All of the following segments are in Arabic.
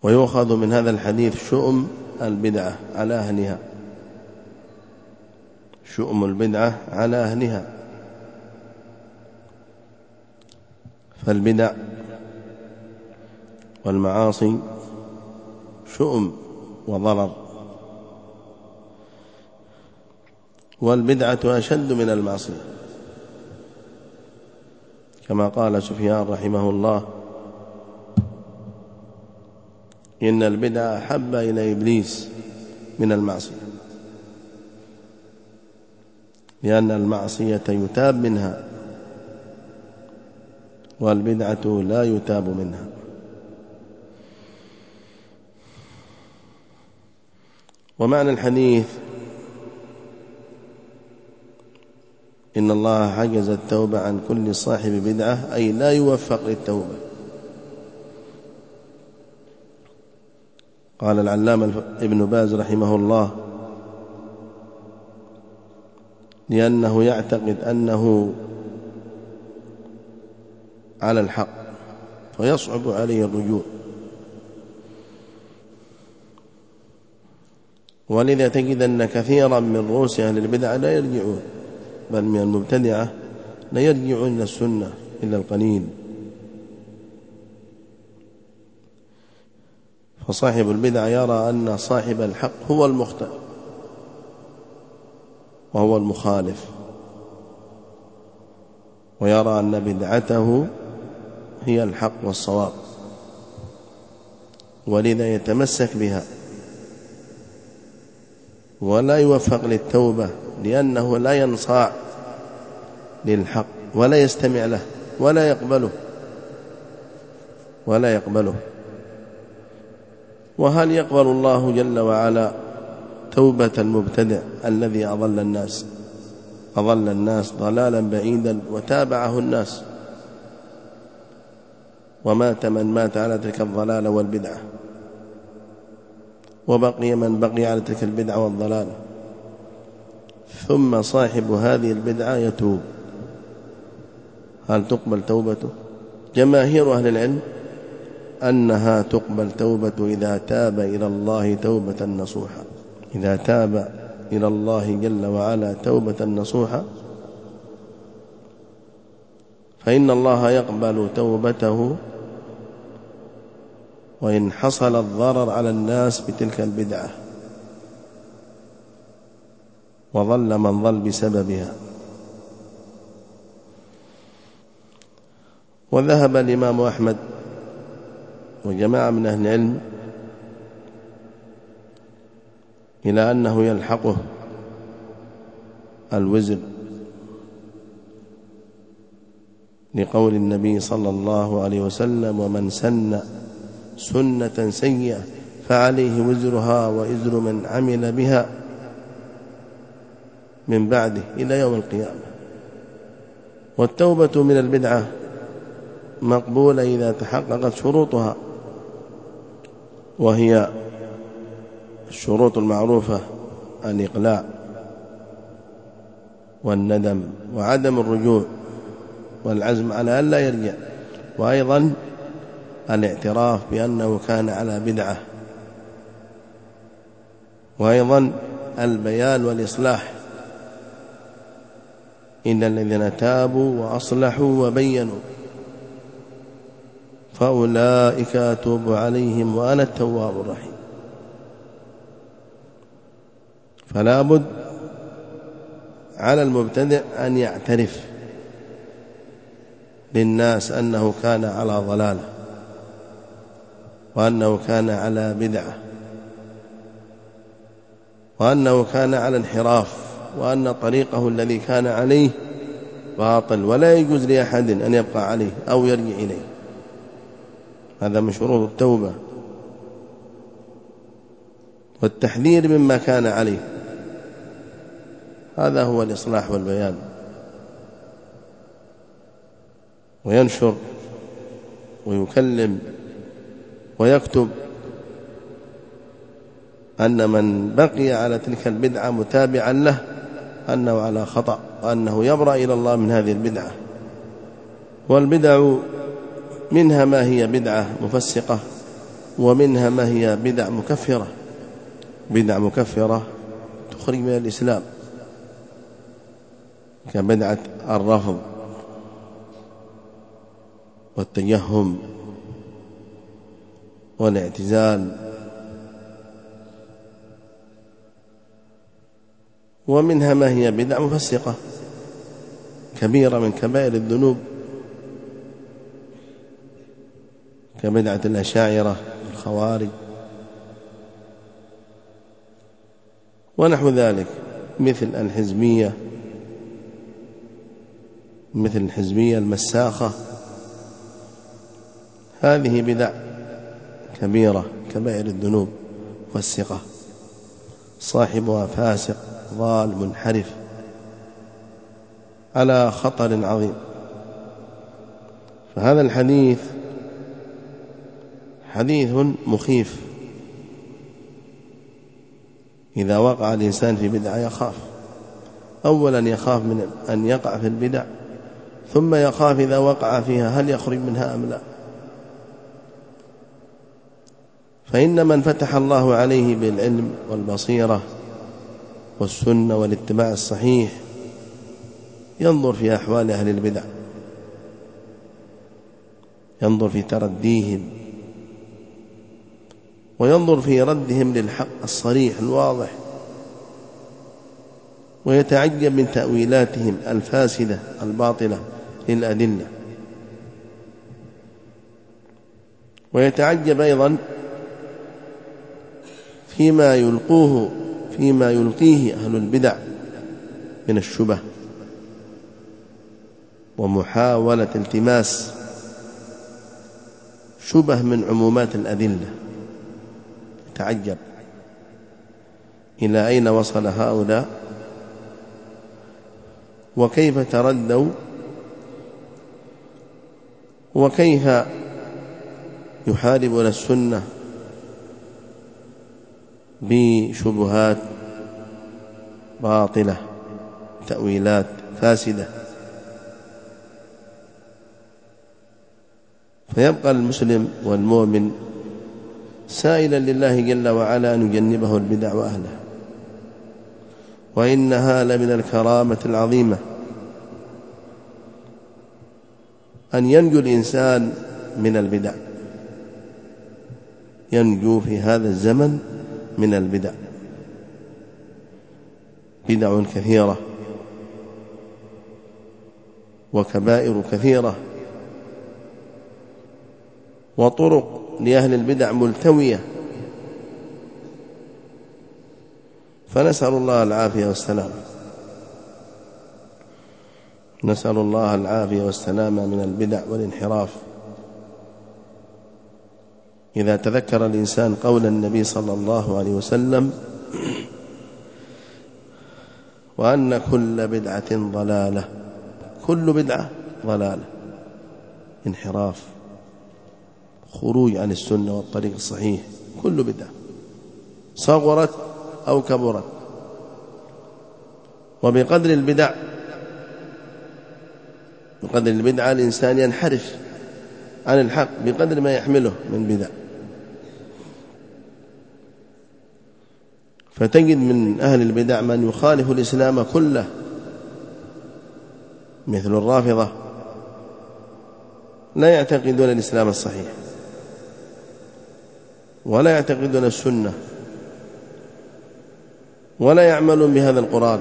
ويؤخذ من هذا الحديث شؤم البدعة على أهلها، شؤم البدعة على أهلها. فالبدع والمعاصي شؤم وضرر، والبدعة أشد من المعصية، كما قال سفيان رحمه الله: إن البدعة أحب إلى إبليس من المعصية، لأن المعصية يتاب منها والبدعة لا يتاب منها. ومعنى الحديث إن الله حجز التوبة عن كل صاحب بدعة، أي لا يوفق للتوبة. قال العلامة ابن باز رحمه الله: لأنه يعتقد أنه على الحق فيصعب عليه الرجوع، ولذا تجد أن كثيرا من رؤوس أهل البدع لا يرجعون، بل من المبتدعة لا يرجعون إلى السنة إلا القليل. فصاحب البدع يرى أن صاحب الحق هو المخطئ وهو المخالف، ويرى أن بدعته هي الحق والصواب، ولذا يتمسك بها ولا يوفق للتوبة، لأنه لا ينصاع للحق ولا يستمع له ولا يقبله. وهل يقبل الله جل وعلا توبة المبتدع الذي أضل الناس ضلالا بعيدا وتابعه الناس، ومات من مات على تلك الضلالة والبدعة، وبقي من بقي على تلك البدعة والضلالة، ثم صاحب هذه البدعة يتوب، هل تقبل توبته؟ جماهير أهل العلم أنها تقبل توبة إذا تاب إلى الله توبة نصوحا، إذا تاب إلى الله جل وعلا توبة نصوحا فإن الله يقبل توبته، وإن حصل الضرر على الناس بتلك البدعة وظل من ظل بسببها. وذهب الإمام أحمد وجماعة من أهل العلم إلى أنه يلحقه الوزر، لقول النبي صلى الله عليه وسلم: ومن سن سنة سيئة فعليه وزرها وإزر من عمل بها من بعده إلى يوم القيامة. والتوبة من البدعة مقبولة إذا تحققت شروطها، وهي الشروط المعروفة: الإقلاع والندم وعدم الرجوع والعزم على أن لا يرجع، وأيضا الاعتراف بأنه كان على بدعة، وأيضا البيان والإصلاح: إن الذين تابوا وأصلحوا وبينوا فأولئك أتوب عليهم وأنا التواب الرحيم. فلا بد على المبتدع أن يعترف للناس أنه كان على ضلالة، وأنه كان على بدعة، وأنه كان على انحراف، وأن طريقه الذي كان عليه باطل، ولا يجوز لأحد أن يبقى عليه أو يرجع إليه. هذا من شروط التوبة والتحذير مما كان عليه، هذا هو الإصلاح والبيان. وينشر ويكلم ويكتب أن من بقي على تلك البدعة متابعا له أنه على خطأ، وأنه يبرأ إلى الله من هذه البدعة. والبدع منها ما هي بدعة مفسقة ومنها ما هي بدع مكفرة، بدع مكفرة تخرج من الإسلام، كبدعة الرفض والتجهم والاعتزال. ومنها ما هي بدع مفسقة كبيرة من كبائر الذنوب، كبدعة الأشاعرة الخوارج ونحو ذلك، مثل الحزبية المساخة. هذه بدع كبيرة كبائر الذنوب مفسقة، صاحبها فاسق ضال منحرف على خطر عظيم. فهذا الحديث حديث مخيف. إذا وقع الإنسان في بدعة يخاف، أولا يخاف من أن يقع في البدع، ثم يخاف إذا وقع فيها هل يخرج منها أم لا. فإن من فتح الله عليه بالعلم والبصيرة والسنة والاتباع الصحيح ينظر في أحوال أهل البدع، ينظر في ترديهم، وينظر في ردهم للحق الصريح الواضح، ويتعجب من تأويلاتهم الفاسدة الباطلة للأدلة، ويتعجب أيضا فيما يلقيه أهل البدع من الشبه ومحاولة التماس شبه من عمومات الأدلة. يتعجب إلى أين وصل هؤلاء، وكيف تردوا، وكيف يحاربون السنة بشبهات باطلة، تأويلات فاسدة. فيبقى المسلم والمؤمن سائلا لله جل وعلا أن يجنبه البدع وأهلها، وإنها لمن الكرامة العظيمة أن ينجو الإنسان من البدع، ينجو في هذا الزمن من البدع. بدع كثيرة وكبائر كثيرة وطرق لأهل البدع ملتوية، فنسأل الله العافية والسلام، نسأل الله العافية والسلامة من البدع والانحراف. إذا تذكر الإنسان قول النبي صلى الله عليه وسلم: وأن كل بدعة ضلالة، كل بدعة ضلالة، انحراف، خروج عن السنة والطريق الصحيح، كل بدعة صغرت أو كبرت. وبقدر البدعة الإنسان ينحرف عن الحق بقدر ما يحمله من بدع. فتجد من أهل البدع من يخالف الإسلام كله، مثل الرافضة، لا يعتقدون الإسلام الصحيح، ولا يعتقدون السنة، ولا يعملون بهذا القرآن،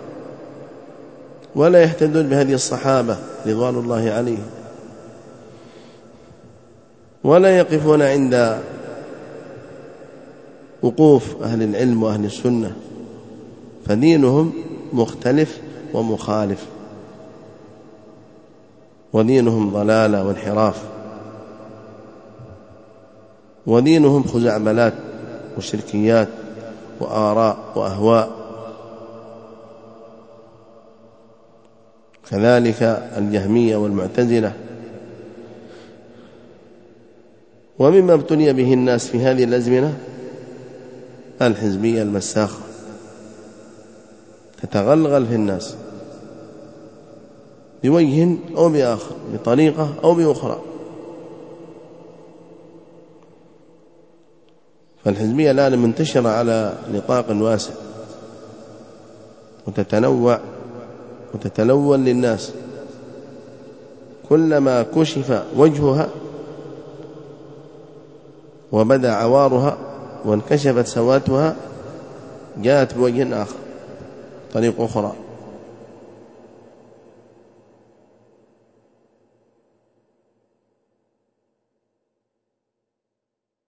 ولا يهتدون بهدي الصحابة رضوان الله عليهم، ولا يقفون عند وقوف أهل العلم وأهل السنة، فدينهم مختلف ومخالف، ودينهم ضلالة وانحراف، ودينهم خزعبلات وشركيات وآراء وأهواء. كذلك الجهمية والمعتزلة. ومما ابتلي به الناس في هذه الأزمنة الحزبية المساخة، تتغلغل في الناس بوجه أو بآخر، بطريقة أو بأخرى. فالحزبية الآن منتشرة على نطاق واسع وتتنوع وتتلون للناس. كلما كشف وجهها وبدا عوارها وانكشفت سواتها جاءت بوجه آخر، طريق أخرى.